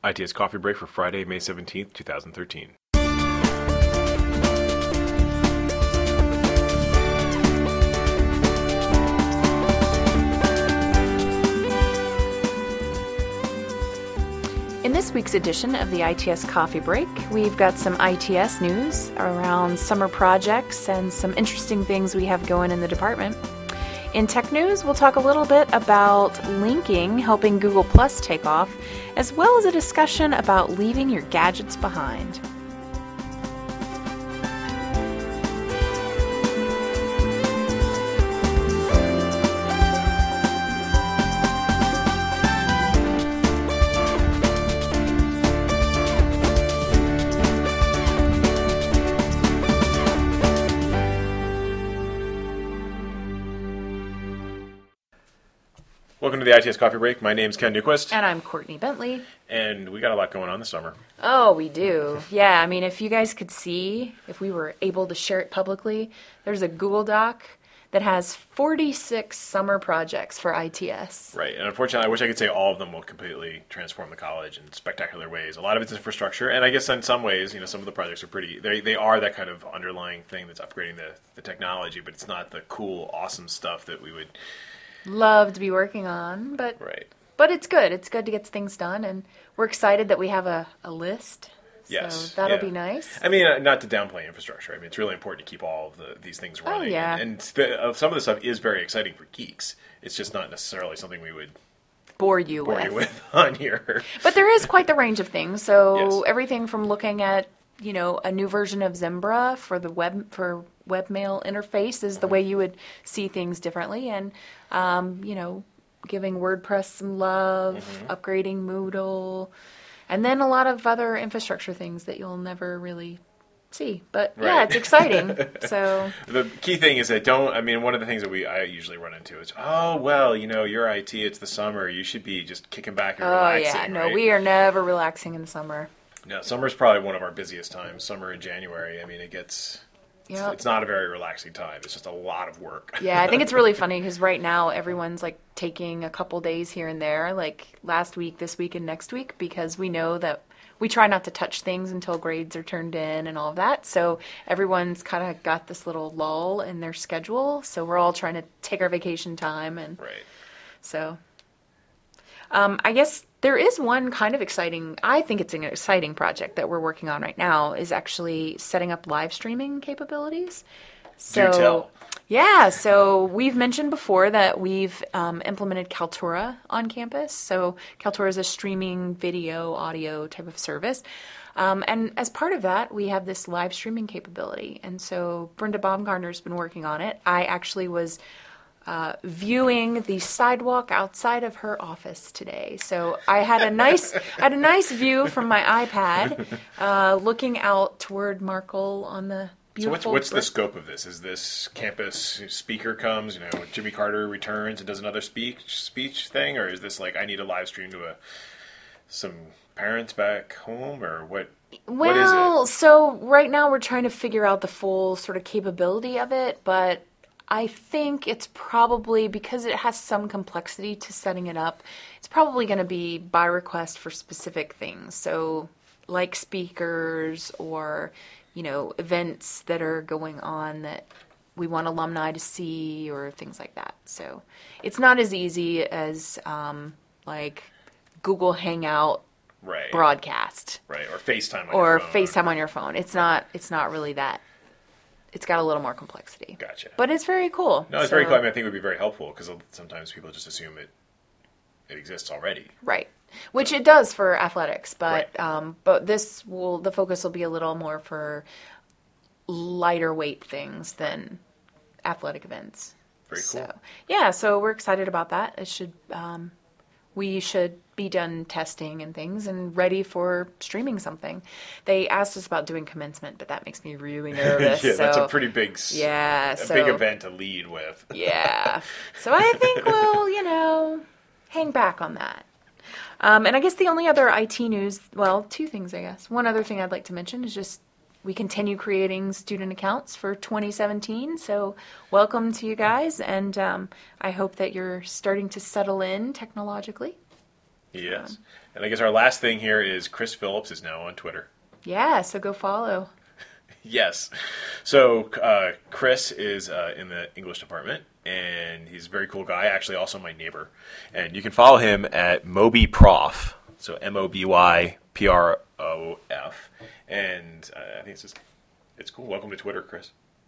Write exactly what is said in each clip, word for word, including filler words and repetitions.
I T S Coffee Break for Friday, May seventeenth, twenty thirteen. In this week's edition of the I T S Coffee Break, we've got some I T S news around summer projects and some interesting things we have going in the department. In tech news, we'll talk a little bit about linking helping Google Plus take off, as well as a discussion about leaving your gadgets behind. Welcome to the I T S Coffee Break. My name's Ken Newquist. And I'm Courtney Bentley. And we got a lot going on this summer. Oh, we do. Yeah, I mean, if you guys could see, if we were able to share it publicly, there's a Google Doc that has forty-six summer projects for I T S. Right, and unfortunately, I wish I could say all of them will completely transform the college in spectacular ways. A lot of it's infrastructure, and I guess in some ways, you know, some of the projects are pretty, they they are that kind of underlying thing that's upgrading the, the technology, but it's not the cool, awesome stuff that we would love to be working on, but right. But it's good. It's good to get things done, and we're excited that we have a, a list. Yes, so that'll yeah. be nice. I mean, uh, not to downplay infrastructure. I mean, it's really important to keep all of the, these things running. Oh, yeah. And, and the, uh, some of the stuff is very exciting for geeks. It's just not necessarily something we would bore you bore with. you with on here. But there is quite the range of things. So yes. Everything from looking at, you know, a new version of Zimbra for the web for webmail interface is the way you would see things differently, and um, you know, giving WordPress some love, mm-hmm. upgrading Moodle, and then a lot of other infrastructure things that you'll never really see. But right. yeah, it's exciting. So the key thing is that don't. I mean, one of the things that we I usually run into is, oh well, you know, you're I T. It's the summer. You should be just kicking back and oh relaxing. yeah, no, right? we are never relaxing in the summer. No, summer's probably one of our busiest times. Summer in January. I mean, it gets. Yep. It's, it's not a very relaxing time. It's just a lot of work. Yeah, I think it's really funny because right now everyone's like taking a couple days here and there, like last week, this week, and next week, because we know that we try not to touch things until grades are turned in and all of that. So everyone's kind of got this little lull in their schedule. So we're all trying to take our vacation time. And right. So um, I guess there is one kind of exciting, I think it's an exciting project that we're working on right now, is actually setting up live streaming capabilities. So, Do tell. Yeah, so we've mentioned before that we've um, implemented Kaltura on campus. So Kaltura is a streaming video, audio type of service. Um, and as part of that, we have this live streaming capability. And so Brenda Baumgartner's been working on it. I actually was Uh, viewing the sidewalk outside of her office today. So I had a nice, I had a nice view from my iPad, uh, looking out toward Markle on the beautiful. So what's what's the scope of this? Is this campus speaker comes, you know, Jimmy Carter returns and does another speech speech thing, or is this like I need a live stream to a some parents back home, or what? Well, what is it? So right now we're trying to figure out the full sort of capability of it, but I think it's probably, because it has some complexity to setting it up, it's probably going to be by request for specific things. So like speakers or, you know, events that are going on that we want alumni to see or things like that. So it's not as easy as um, like Google Hangout right. broadcast. Right, or FaceTime on or your phone. FaceTime on your phone. It's not, it's not really that. It's got a little more complexity. Gotcha. But it's very cool. No, it's so, very cool. I mean, I think it would be very helpful because sometimes people just assume it it exists already. Right. Which so. It does for athletics, but right. um, but this will the focus will be a little more for lighter weight things than athletic events. Very cool. So, yeah, so we're excited about that. It should um, we should be done testing and things and ready for streaming something. They asked us about doing commencement, but that makes me really nervous. yeah, so, that's a pretty big, yeah, a so, big event to lead with. yeah. So I think we'll, you know, hang back on that. Um, and I guess the only other I T news, well, two things, I guess. One other thing I'd like to mention is just we continue creating student accounts for twenty seventeen. So welcome to you guys. And um, I hope that you're starting to settle in technologically. Yes. And I guess our last thing here is Chris Phillips is now on Twitter. Yeah, so go follow. Yes. So uh, Chris is uh, in the English department, and he's a very cool guy, actually also my neighbor. And you can follow him at MobyProf, so M O B Y P R O F. And uh, I think it's just, it's cool. Welcome to Twitter, Chris.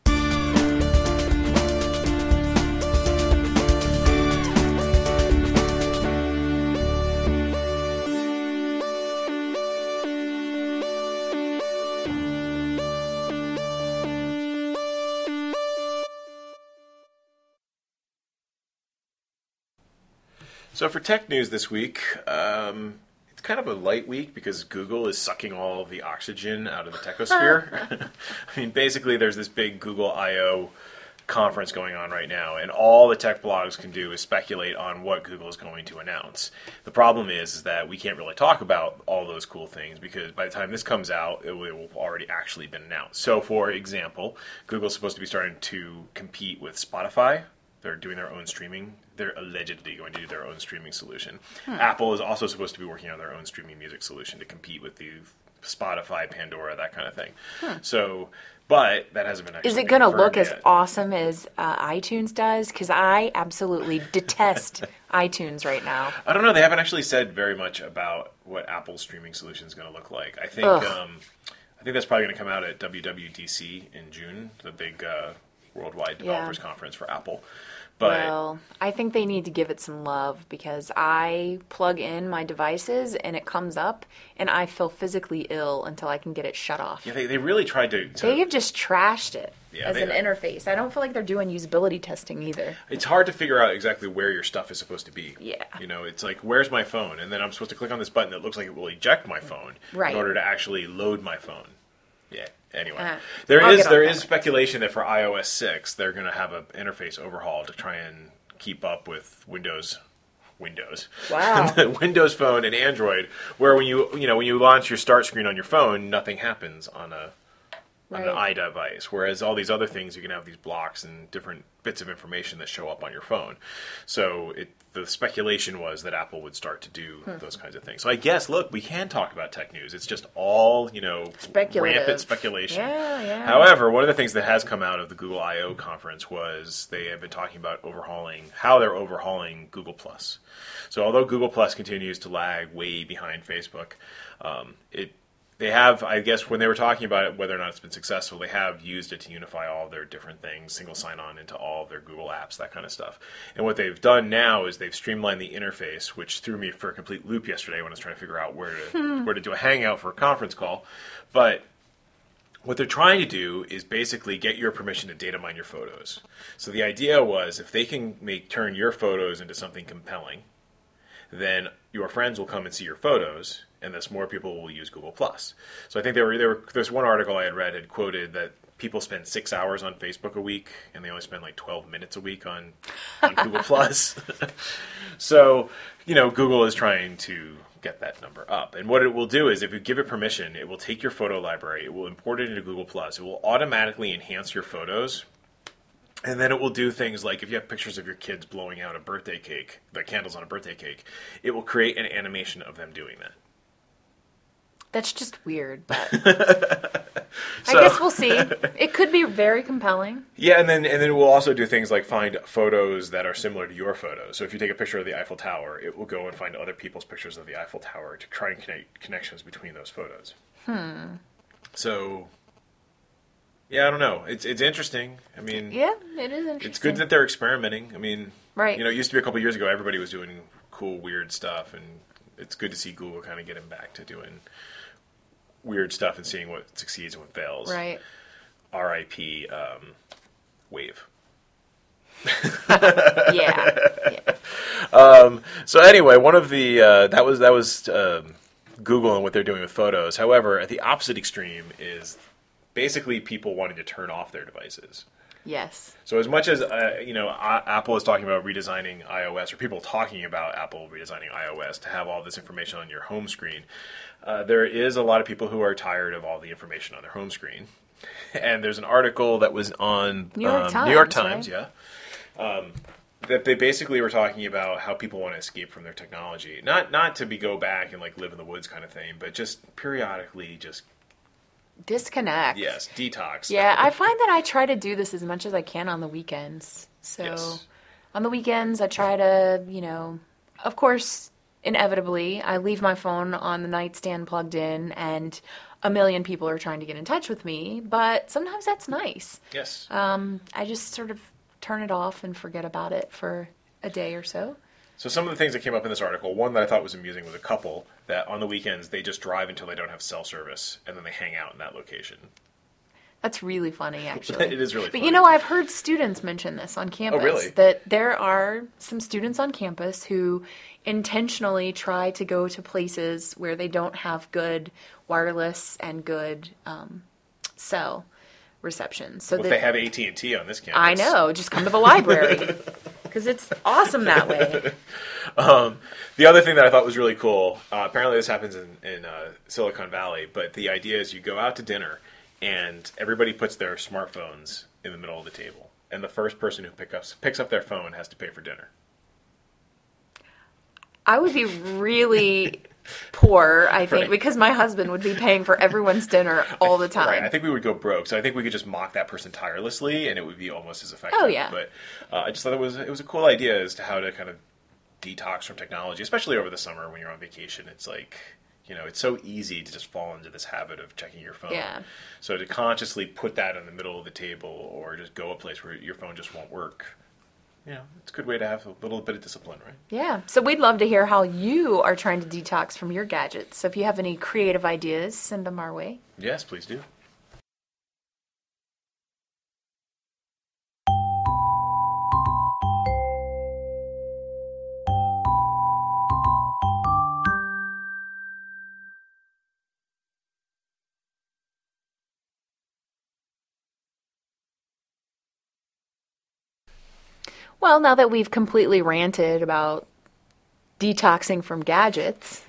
So for tech news this week, um, it's kind of a light week because Google is sucking all of the oxygen out of the techosphere. I mean, basically, there's this big Google I O conference going on right now, and all the tech blogs can do is speculate on what Google is going to announce. The problem is, is that we can't really talk about all those cool things because by the time this comes out, it will have already actually been announced. So, for example, Google's supposed to be starting to compete with Spotify. They're doing their own streaming. They're allegedly going to do their own streaming solution. Hmm. Apple is also supposed to be working on their own streaming music solution to compete with the Spotify, Pandora, that kind of thing. Hmm. So, but that hasn't been actually Is it going to look yet. as awesome as uh, iTunes does? Because I absolutely detest iTunes right now. I don't know. They haven't actually said very much about what Apple's streaming solution is going to look like. I think um, I think that's probably going to come out at W W D C in June, the big uh, worldwide developers yeah. conference for Apple. But well, I think they need to give it some love because I plug in my devices and it comes up and I feel physically ill until I can get it shut off. Yeah, they, they really tried to, to... They have just trashed it yeah, as they, an interface. I don't feel like they're doing usability testing either. It's hard to figure out exactly where your stuff is supposed to be. Yeah. You know, it's like, where's my phone? And then I'm supposed to click on this button that looks like it will eject my phone right. in order to actually load my phone. Yeah. Anyway, uh, there I'll is there that. is speculation that for i O S six they're going to have an interface overhaul to try and keep up with Windows, Windows, wow, Windows Phone and Android, where when you you know when you launch your start screen on your phone, nothing happens on a on right. an iDevice. Whereas all these other things, you can have these blocks and different bits of information that show up on your phone. So it, the speculation was that Apple would start to do hmm. those kinds of things. So I guess, look, we can talk about tech news. It's just all, you know, rampant speculation. Yeah, yeah. However, one of the things that has come out of the Google I O conference was they have been talking about overhauling, how they're overhauling Google Plus. So although Google Plus continues to lag way behind Facebook, um, it They have, I guess, when they were talking about it, whether or not it's been successful, they have used it to unify all of their different things, single sign-on into all of their Google apps, that kind of stuff. And what they've done now is they've streamlined the interface, which threw me for a complete loop yesterday when I was trying to figure out where to where to do a hangout for a conference call. But what they're trying to do is basically get your permission to data mine your photos. So the idea was if they can make turn your photos into something compelling, then your friends will come and see your photos, and thus more people will use Google Plus. So I think there were, there were there's one article I had read had quoted that people spend six hours on Facebook a week, and they only spend like twelve minutes a week on, on Google Plus. So, you know, Google is trying to get that number up. And what it will do is if you give it permission, it will take your photo library, it will import it into Google Plus, it will automatically enhance your photos. And then it will do things like if you have pictures of your kids blowing out a birthday cake, the candles on a birthday cake, it will create an animation of them doing that. That's just weird, but so, I guess we'll see. It could be very compelling. Yeah, and then and then we'll also do things like find photos that are similar to your photos. So if you take a picture of the Eiffel Tower, it will go and find other people's pictures of the Eiffel Tower to try and connect connections between those photos. Hmm. So... yeah, I don't know. It's it's interesting. I mean, yeah, it is interesting. It's good that they're experimenting. I mean, right. You know, it used to be a couple years ago, everybody was doing cool, weird stuff, and it's good to see Google kind of getting back to doing weird stuff and seeing what succeeds and what fails. Right. R I P Um, Wave. yeah. yeah. Um, so anyway, one of the uh, that was that was um, Google and what they're doing with photos. However, at the opposite extreme is basically people wanting to turn off their devices. Yes. So as much as uh, you know, uh, Apple is talking about redesigning iOS, or people talking about Apple redesigning iOS to have all this information on your home screen, uh, there is a lot of people who are tired of all the information on their home screen. And there's an article that was on New York um, Times, New York Times, right? yeah, um, that they basically were talking about how people want to escape from their technology. Not not to be go back and like live in the woods kind of thing, but just periodically just disconnect. Yes, detox. Yeah, I find that I try to do this as much as I can on the weekends. So Yes. on the weekends, I try to, you know, of course, inevitably, I leave my phone on the nightstand plugged in, and a million people are trying to get in touch with me, but sometimes that's nice. Yes. Um, I just sort of turn it off and forget about it for a day or so. So some of the things that came up in this article, one that I thought was amusing was a couple that on the weekends they just drive until they don't have cell service, and then they hang out in that location. That's really funny, actually. It is really But funny. you know, I've heard students mention this on campus. Oh, really? That there are some students on campus who intentionally try to go to places where they don't have good wireless and good um, cell reception. So Well, if that they have A T and T on this campus. I know, just come to the library because it's awesome that way. Um, the other thing that I thought was really cool, uh, apparently this happens in, in uh, Silicon Valley, but the idea is you go out to dinner and everybody puts their smartphones in the middle of the table. And the first person who pick up, picks up their phone has to pay for dinner. I would be really poor, I think, Right. because my husband would be paying for everyone's dinner all the time. Right, I think we would go broke, so I think we could just mock that person tirelessly, and it would be almost as effective. Oh, yeah. But uh, I just thought it was it was a cool idea as to how to kind of detox from technology, especially over the summer when you're on vacation. It's like, you know, it's so easy to just fall into this habit of checking your phone. Yeah. So to consciously put that in the middle of the table, or just go a place where your phone just won't work, you know, it's a good way to have a little bit of discipline, right? Yeah. So we'd love to hear how you are trying to detox from your gadgets. So if you have any creative ideas, send them our way. Yes, please do. Well, now that we've completely ranted about detoxing from gadgets,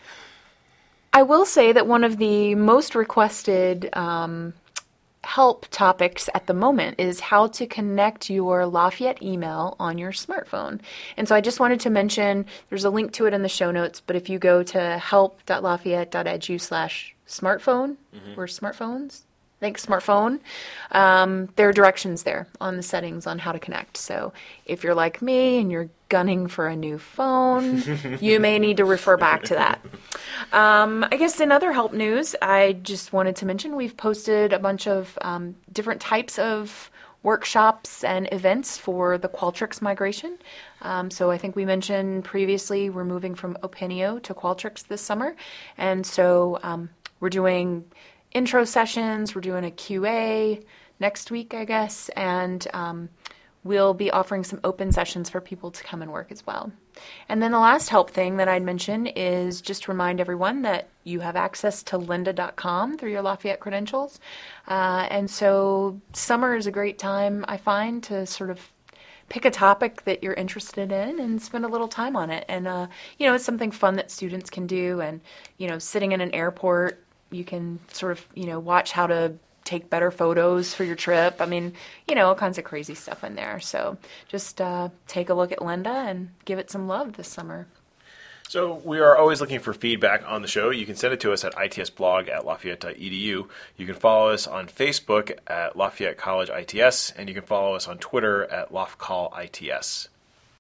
I will say that one of the most requested um, help topics at the moment is how to connect your Lafayette email on your smartphone. And so I just wanted to mention, there's a link to it in the show notes, but if you go to help.lafayette.edu slash smartphone, or smartphones, I think smartphone, um, there are directions there on the settings on how to connect. So if you're like me and you're gunning for a new phone, you may need to refer back to that. Um, I guess in other help news, I just wanted to mention we've posted a bunch of um, different types of workshops and events for the Qualtrics migration. Um, so I think we mentioned previously we're moving from Opinio to Qualtrics this summer. And so um, we're doing intro sessions, we're doing a Q A next week, I guess, and um, we'll be offering some open sessions for people to come and work as well. And then the last help thing that I'd mention is just remind everyone that you have access to lynda dot com through your Lafayette credentials. Uh, and so summer is a great time, I find, to sort of pick a topic that you're interested in and spend a little time on it. And, uh, you know, it's something fun that students can do. And, you know, sitting in an airport, you can sort of, you know, watch how to take better photos for your trip. I mean, you know, all kinds of crazy stuff in there. So just uh, take a look at Lynda and give it some love this summer. So we are always looking for feedback on the show. You can send it to us at itsblog at lafayette dot e d u. You can follow us on Facebook at Lafayette College I T S, and you can follow us on Twitter at LafCallITS.